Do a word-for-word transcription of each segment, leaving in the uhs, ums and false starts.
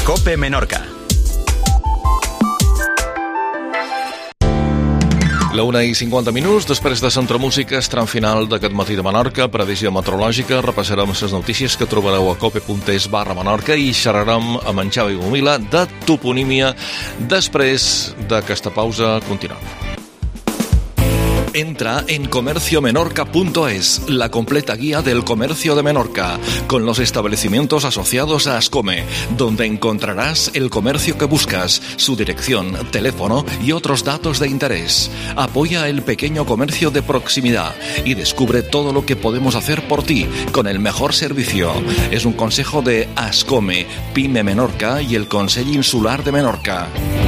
COPE Menorca. La una i cinquanta minuts, després de Centre Música, tram final d'aquest matí de Menorca, previsió meteorològica, repassarem les notícies que trobareu a cope.es barra Menorca i xerrarem amb en Xavi Gomila de toponímia. Després d'aquesta pausa, continuem. Entra en comercio menorca punto es, la completa guía del comercio de Menorca, con los establecimientos asociados a Ascome, donde encontrarás el comercio que buscas, su dirección, teléfono y otros datos de interés. Apoya el pequeño comercio de proximidad y descubre todo lo que podemos hacer por ti, con el mejor servicio. Es un consejo de Ascome, Pyme Menorca y el Consell Insular de Menorca.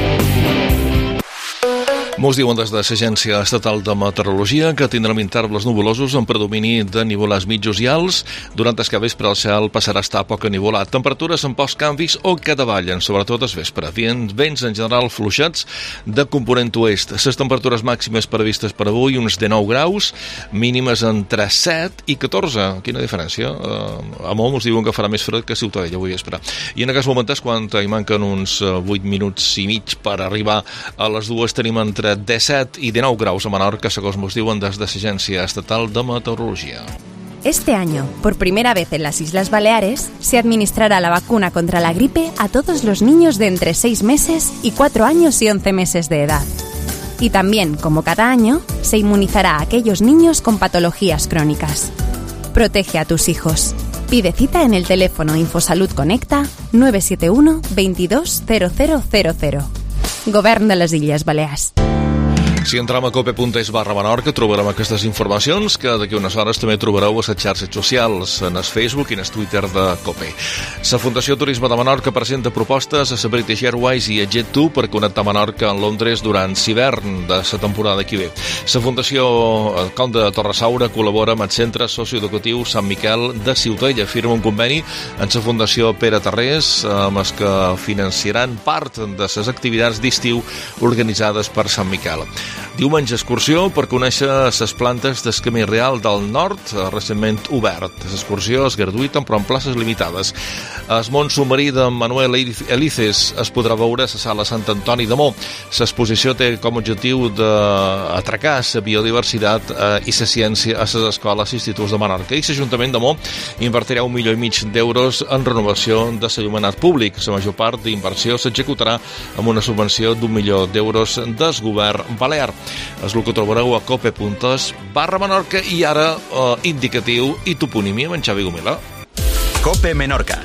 Mos diuen des de l'Agència Estatal de Meteorologia que tindrem intervals nuvolosos amb predomini de nivolars mitjos i alts. Durant el capvespre el cel passarà a estar poc enivolat. Temperatures amb pocs canvis o que davallen, sobretot al vespre. Vents en general fluixats de component oest. Les temperatures màximes previstes per avui, uns dinou graus, mínimes entre set i catorze. Quina diferència? Uh, a Mom us diuen que farà més fred que a Ciutadella avui vespre. I en aquest moment, quan hi manquen uns vuit minuts i mig per arribar a les dues, tenim entre disset y dinou graus a Menorca, segons nos diuen des de l'Agència Estatal de Meteorología. Este año, por primera vez en las Islas Baleares, se administrará la vacuna contra la gripe a todos los niños de entre seis meses y cuatro años y once meses de edad. Y también, como cada año, se inmunizará a aquellos niños con patologías crónicas. Protege a tus hijos. Pide cita en el teléfono Infosalud Conecta nueve siete uno, veintidós, cero cero cero cero. Govern de les Illes Balears. Si entrem a cope.es barra Menorca trobarem aquestes informacions que d'aquí unes hores també trobareu a les xarxes socials, en el Facebook i en el Twitter de COPE. La Fundació Turisme de Menorca presenta propostes a la British Airways i a Jet dos per connectar Menorca amb Londres durant l'hivern de la temporada que ve. La Fundació Conde de Torresaura col·labora amb el Centre Socioeducatiu Sant Miquel de Ciutadella. Firma un conveni amb la Fundació Pere Tarrés amb els que financiaran part de les activitats d'estiu organitzades per Sant Miquel. Diumenge excursió per conèixer les plantes del Camí Real del Nord, recentment obert. L'excursió és gratuïta però en places limitades. El món submarí de Manuel Elices es podrà veure a la sala Sant Antoni de Mo. L'exposició té com a objectiu d'atracar la biodiversitat i la ciència a les escoles i instituts de Menorca. I l'Ajuntament de Mo invertirà un milió i mig d'euros en renovació de l'enllumenat públic. La major part d'inversió s'executarà amb una subvenció d'un milió d'euros del govern balear. És el que trobareu a cope.es barra Menorca i ara eh, indicatiu i toponímia amb en Xavi Gomila. COPE Menorca.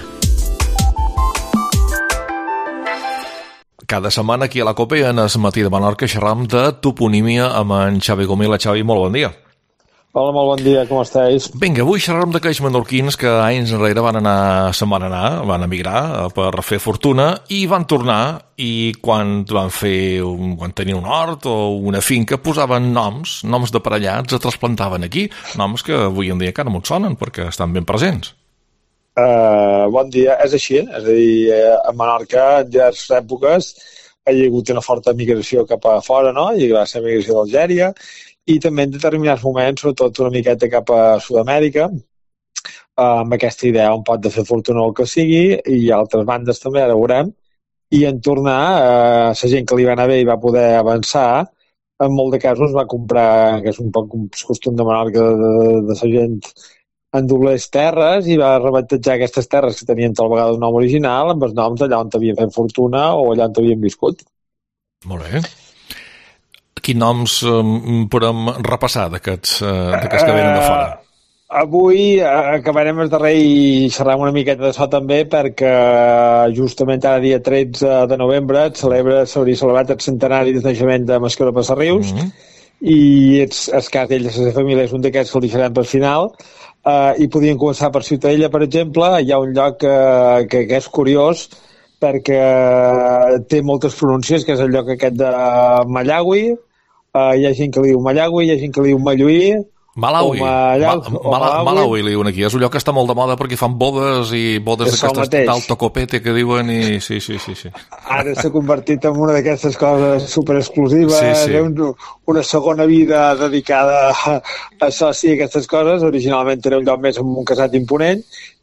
Cada setmana aquí a la COPE en el matí de Menorca xerram de toponímia amb en Xavi Gomila. Xavi, molt bon dia. Hola, molt bon dia, com estàs? Vinga, avui xerrarem d'aquells menorquins que anys enrere van anar, se'n van anar, van emigrar per fer fortuna i van tornar i quan van fer, un, quan tenien un hort o una finca posaven noms, noms d'aparellats, es trasplantaven aquí, noms que avui en dia encara no et sonen perquè estan ben presents. Uh, bon dia, és així, és a dir, a Menorca en diverses èpoques hi ha hagut una forta migració cap a fora, no? Hi va ser migració d'Algèria, i també en determinats moments, sobretot una miqueta cap a Sud-amèrica, amb aquesta idea un pot de fer fortuna o el que sigui, i altres bandes també, ara veurem, i en tornar, eh, la gent que li va anar bé i va poder avançar, en molt de casos va comprar, que és un poc un costum de Menorca, de, de, de la gent en doblers terres, i va rebatejar aquestes terres que tenien tal vegada un nom original amb els noms d'allà on havien fet fortuna o allà on havien viscut. Molt bé. Quins noms um, podem repassar d'aquests uh, que venen de fora? Uh, avui uh, acabarem el darrer i xerrem una miqueta d'això també perquè justament ara dia tretze de novembre et celebra, s'hauria celebrat el centenari de naixement de Mascó de Passarrius, mm-hmm. i ets, el cas d'ell, la seva família és un d'aquests que el deixarem per final, uh, i podíem començar per Ciutadella, per exemple. Hi ha un lloc uh, que, que és curiós perquè té moltes pronúncies, que és el lloc aquest de Malawi. Uh, hi ha gent que li diu Malawi, hi ha gent que li diu Malluí. Malawi. Mallau, Ma Mala Malawi. Malawi li diuen aquí. És un lloc que està molt de moda perquè fan bodes i bodes d'aquestes d'alto copete que diuen i sí, sí, sí, sí. Ara s'ha convertit en una d'aquestes coses superexclusives, sí, sí. Un, una segona vida dedicada a, a això, sí, a aquestes coses. Originalment era un lloc més amb un casat imponent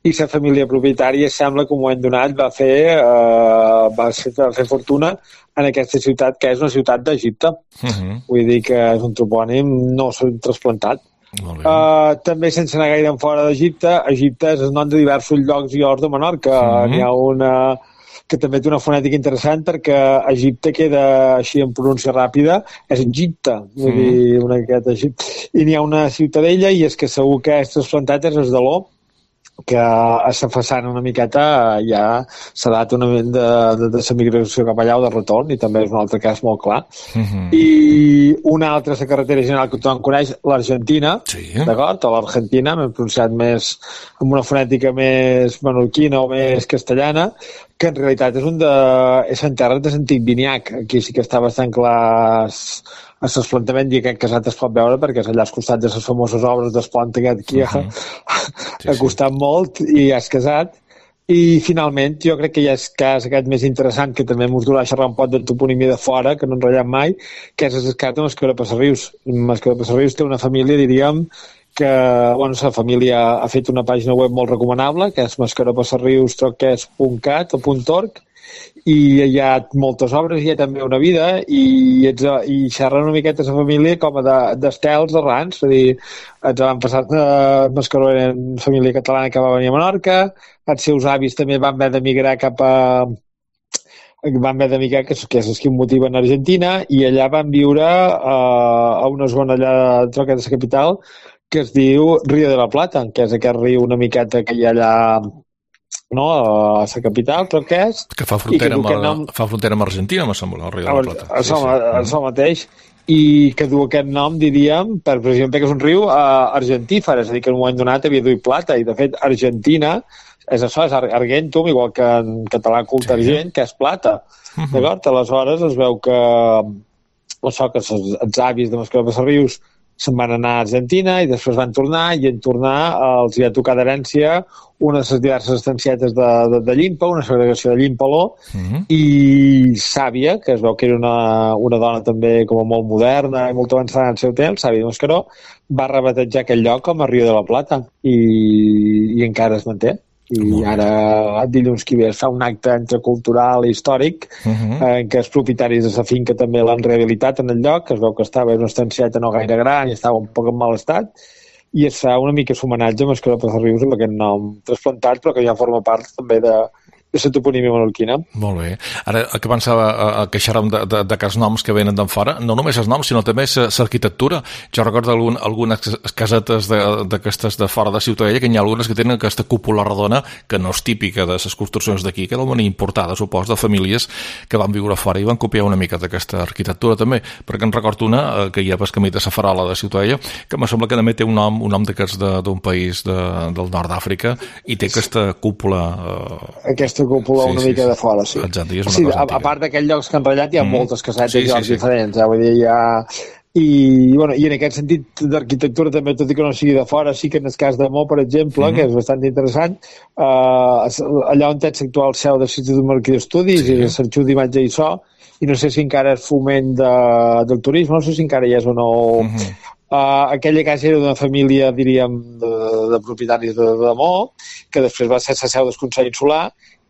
i la família propietària sembla que un moment donat va fer, eh, va fer, va fer fortuna en aquesta ciutat, que és una ciutat d'Egipte. Uh-huh. Vull dir que és un topònim no transplantat. Uh, també sense anar gaire en fora d'Egipte, Egipte és el nom de diversos llocs i horts de Menorca. Uh-huh. N'hi ha una que també té una fonètica interessant perquè Egipte queda així en pronúncia ràpida, és Egipte, vull uh-huh. dir, una miqueta Egipte. I n'hi ha una ciutadella, i és que segur que és transplantat és Esdaló, que a la façana una miqueta ja s'ha dat una de, de, de la migració cap allà o de retorn, i també és un altre cas molt clar. Uh-huh. I una altra, la carretera general que tothom coneix, l'Argentina, sí. D'acord? O l'Argentina, m'he pronunciat més amb una fonètica més menorquina o més castellana, que en realitat és un de... és en terra de l'antic Viniac. Aquí sí que està bastant clar el trasplantament, i aquest casat es pot veure perquè és allà al costat de les famoses obres d'Esplanta que aquí uh-huh. sí, ha costat sí. molt, i ja és casat. I finalment jo crec que ja és cas aquest més interessant, que també m'us durà a xerrar un pot de toponímia de fora, que no enrotllem mai, que és el cas de Mascaró de Passarrius. Mascaró de Passarrius té una família, diríem, que bueno, la família ha fet una pàgina web molt recomanable, que és mascaropassarrius punt cat o .org, i hi ha moltes obres, hi ha també una vida, i, ets, i xerra una miqueta la família com a d'estels, de, d'arrans, és a dir, ens van passar eh, Mascaró era una família catalana que va venir a Menorca, els seus avis també van haver d'emigrar cap a van haver d'emigrar, que, que és el que motiva en Argentina, i allà van viure eh, a una zona allà de la capital que es diu Río de la Plata, que és aquest riu una miqueta que hi ha allà, no, a la capital, però que és... Que fa frontera, que amb, nom... fa frontera amb Argentina, me sembla, el Río de la Plata. El, sí, sí. el, el mateix, i que du aquest nom, diríem, per, per exemple, que és un riu uh, argentífer, és a dir, que en un moment donat havia duit plata, i de fet Argentina és això, és argentum, igual que en català culte sí. argent, que és plata. Uh-huh. D'acord? Aleshores es veu que, això, que els, els avis de Mascaró de Passarrius se'n van anar a Argentina i després van tornar, i en tornar els hi ha tocat d'herència una de les diverses estancietes de, de, de Llimpa, una segregació de Llimpa-Ló, uh-huh. i Sàvia, que es veu que era una, una dona també com a molt moderna i molt avançada en el seu temps, Sàvia de Mascaró, va rebatejar aquell lloc com a Río de la Plata, i, i encara es manté. I ara dilluns que ve es fa un acte entrecultural i històric uh-huh. en què els propietaris de la finca també l'han rehabilitat en el lloc, que es veu que estava en una estancieta no gaire gran i estava un poc en mal estat, i es fa una mica homenatge a Mascaró de Passarrius amb aquest nom trasplantat, però que ja forma part també de, de la toponímia menorquina. Molt bé. Ara que pensava a queixar-me de, de, de que els noms que venen d'en fora, no només els noms, sinó també l'arquitectura. Jo recordo algun, algunes casetes d'aquestes de, de fora de Ciutadella, que hi ha algunes que tenen aquesta cúpula redona, que no és típica de les construccions d'aquí, que era una importada, supos, de famílies que van viure fora i van copiar una mica d'aquesta arquitectura també, perquè en recordo una, que hi ha pel camí de la Farola de Ciutadella, que me sembla que també té un nom, un nom d'aquests d'un país de, del nord d'Àfrica, i té aquesta cúpula... Eh... Aquesta cúpula sí, una sí, mica sí. de fora, sí. Exacte, és una sí, cosa a, a part d'aquells llocs que han ratllat hi ha mm. moltes casetes sí, sí, sí. diferents, eh? Vull dir, hi ha... I, bueno, i en aquest sentit d'arquitectura també, tot i que no sigui de fora, sí que en el cas de Mo, per exemple, mm. que és bastant interessant, uh, allà on tens actual seu de l'Institut Menorquí d'Estudis sí. i l'Arxiu d'Imatge i So, i no sé si encara és foment de, del turisme, no sé si encara hi és o no... Mm-hmm. Uh, aquella casa era d'una família, diríem, de, de propietaris de, de Mo, que després va ser la seu del Consell Insular,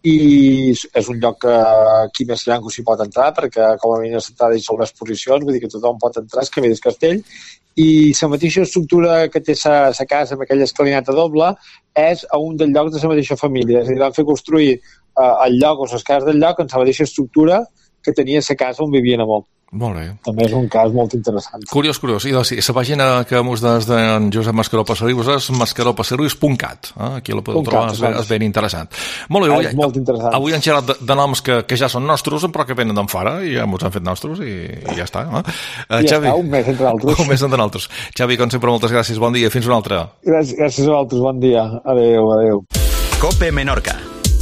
i és un lloc que aquí més blanco s'hi pot entrar, perquè com a mínim s'entrada i sobre exposicions, vull dir que tothom pot entrar, és camí del castell, i la mateixa estructura que té la casa amb aquella escalinata doble és a un dels llocs de la mateixa família, és a dir, van fer construir uh, el lloc o les cases del lloc en la mateixa estructura que tenia la casa on vivien a Mo. Molt bé. També és un cas molt interessant. Curiós, curiós. I doncs, la pàgina que mos des d'en Josep Mascaró Passarrius és mascaropassarrius punt cat. Eh? Aquí la podeu trobar, és, és ben interessant. Molt bé, avui, és molt interessant. Avui han xerrat de, de noms que, que ja són nostres, però que venen d'en fora, i ja mos han fet nostres, i, i ja està. Eh? Uh, I ja Xavi, està, un mes entre altres. Un mes entre altres. Xavi, com sempre, moltes gràcies, bon dia, fins una altra. Gràcies, gràcies a vosaltres, bon dia. Adéu, adéu. COPE Menorca.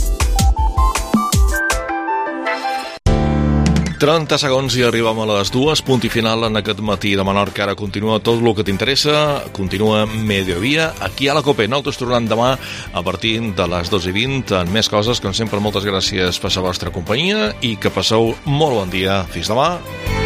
trenta segons i arribem a les dues, punt i final en aquest matí de Menorca. Ara continua tot el que t'interessa, continua Mediodía, aquí a la COPE. Nosaltres tornem demà a partir de les dos i vint en més coses. Com sempre, moltes gràcies per la vostra companyia i que passeu molt bon dia. Fins demà.